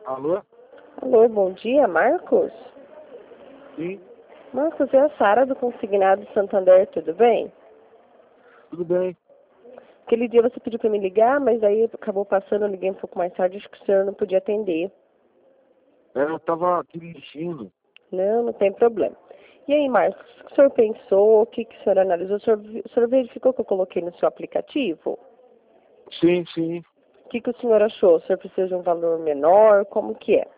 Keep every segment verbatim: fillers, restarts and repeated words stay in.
Alô? Alô, bom dia, Marcos? Sim, Marcos, é a Sara do Consignado Santander, tudo bem? tudo bem. Aquele dia você pediu para me ligar, mas aí acabou passando, eu liguei um pouco mais tarde, acho que o senhor não podia atender. É, eu estava dirigindo. Não, não tem problema. E aí, Marcos, o que o senhor pensou, o que, que o senhor analisou? O senhor, vi- o senhor verificou que eu coloquei no seu aplicativo? Sim, sim. O que, que o senhor achou? O senhor precisa de um valor menor? Como que é?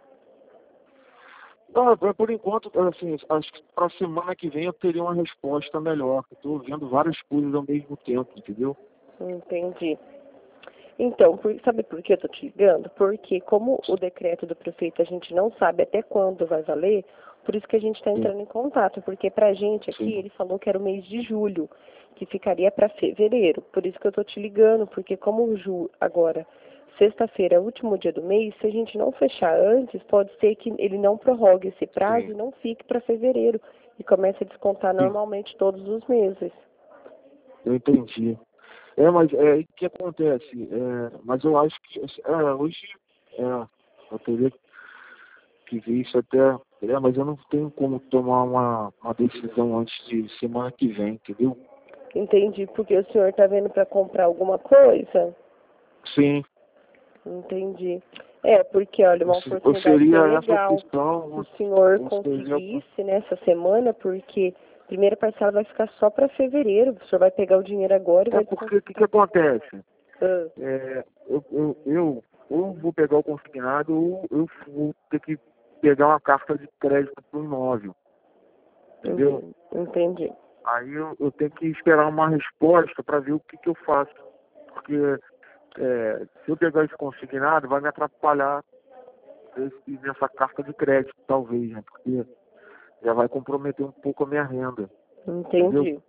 Não, é, por enquanto, assim, acho que para a semana que vem eu teria uma resposta melhor. Estou vendo várias coisas ao mesmo tempo, entendeu? Entendi. Então, por- sabe por que eu tô te ligando? Porque como o decreto do prefeito a gente não sabe até quando vai valer, por isso que a gente está Sim, entrando em contato, porque pra gente aqui sim, ele falou que era o mês de julho, que ficaria para fevereiro. Por isso que eu tô te ligando, porque como o ju agora, sexta-feira é o último dia do mês, se a gente não fechar antes, pode ser que ele não prorrogue esse prazo sim, e não fique para fevereiro e comece a descontar sim. normalmente todos os meses. Eu entendi. É, mas é, o que acontece? É, mas eu acho que é, hoje é, eu teria que ver isso até. É, mas eu não tenho como tomar uma, uma decisão antes de semana que vem, entendeu? Entendi, porque o senhor está vendo para comprar alguma coisa? Sim. Entendi. É, porque, olha, uma Ou ou oportunidade seria bem essa legal opção, se ou o senhor ou seria... conseguisse nessa semana, porque a primeira parcela vai ficar só para fevereiro. O senhor vai pegar o dinheiro agora e É vai porque o que, que descontar. acontece? Ah, É, eu, eu, eu ou vou pegar o consignado ou eu vou ter que pegar uma carta de crédito para o imóvel, entendeu? entendi. Entendi. Aí eu, eu tenho que esperar uma resposta para ver o que, que eu faço. Porque é, se eu pegar esse consignado, vai me atrapalhar esse, nessa carta de crédito, talvez, né? Porque já vai comprometer um pouco a minha renda, entendeu? Entendi.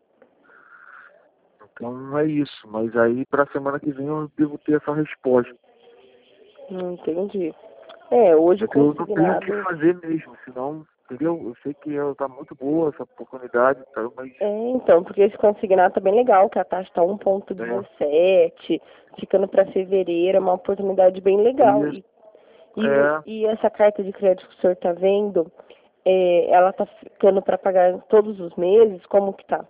Então é isso, mas aí para a semana que vem eu devo ter essa resposta. Entendi. É, hoje o Porque eu não tenho o que consignado. fazer mesmo, senão, entendeu? Eu sei que está muito boa essa oportunidade, tá, mas É, então, porque esse consignado tá bem legal, que a taxa tá um ponto é, dezessete, ficando para fevereiro, é uma oportunidade bem legal. isso, E E, vo- é, e essa carta de crédito que o senhor está vendo, é, ela está ficando para pagar todos os meses? Como que tá?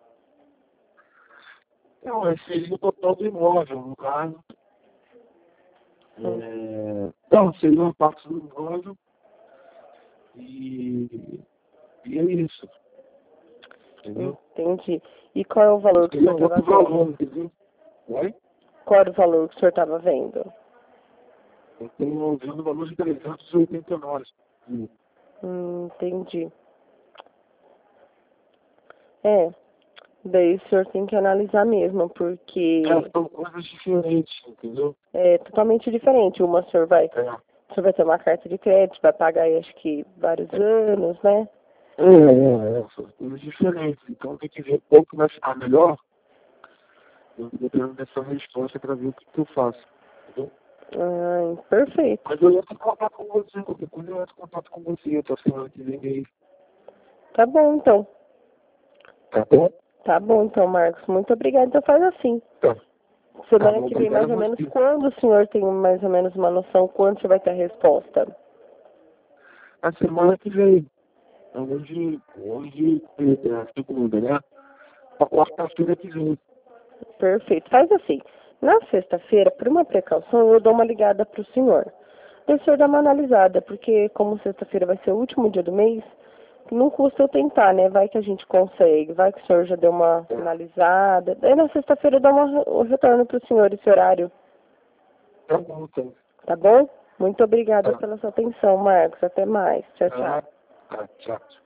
não, esse seria o total do imóvel, no caso. Hum, É, então, seria uma parte do imóvel e, e é isso, entendeu? Entendi. E qual é o valor que o senhor Seria um estava outro vendo? valor, entendeu? Oi? Qual era o valor que o senhor estava vendo? Eu estou vendo o valor de trezentos e oitenta e nove. Hum, entendi. É, daí o senhor tem que analisar mesmo, É, porque são coisas diferentes, entendeu? é totalmente diferente. Uma o senhor vai, É. o senhor vai ter uma carta de crédito, vai pagar aí, acho que vários anos, né? É, é, é, são coisas diferentes. Então tem que ver qual que vai ficar melhor, dependendo dessa resposta para ver o que, que eu faço. Entendeu? Ah, perfeito. Mas eu entro em contato com você, qualquer coisa eu entro em contato com você, tá semana que vem aí. Tá bom, então. Tá bom? Tá bom, então, Marcos. Muito obrigada. Então faz assim. Tá. Tá Semana bom, que vem, obrigado mais a ou menos, você. quando o senhor tem mais ou menos uma noção quando você vai ter a resposta? A semana que vem, hoje, hoje é segunda, né? A quarta-feira que vem. Perfeito. Faz assim. Na sexta-feira, por uma precaução, eu dou uma ligada para o senhor. E o senhor dá uma analisada, porque como sexta-feira vai ser o último dia do mês, não custa eu tentar, né? Vai que a gente consegue. Vai que o senhor já deu uma É, analisada. Daí na sexta-feira eu dou uma, um retorno para o senhor esse horário. tá bom, então. Tá bom? Muito obrigada Tá. pela sua atenção, Marcos. Até mais. Tchau, tchau. Tá, tá, tchau.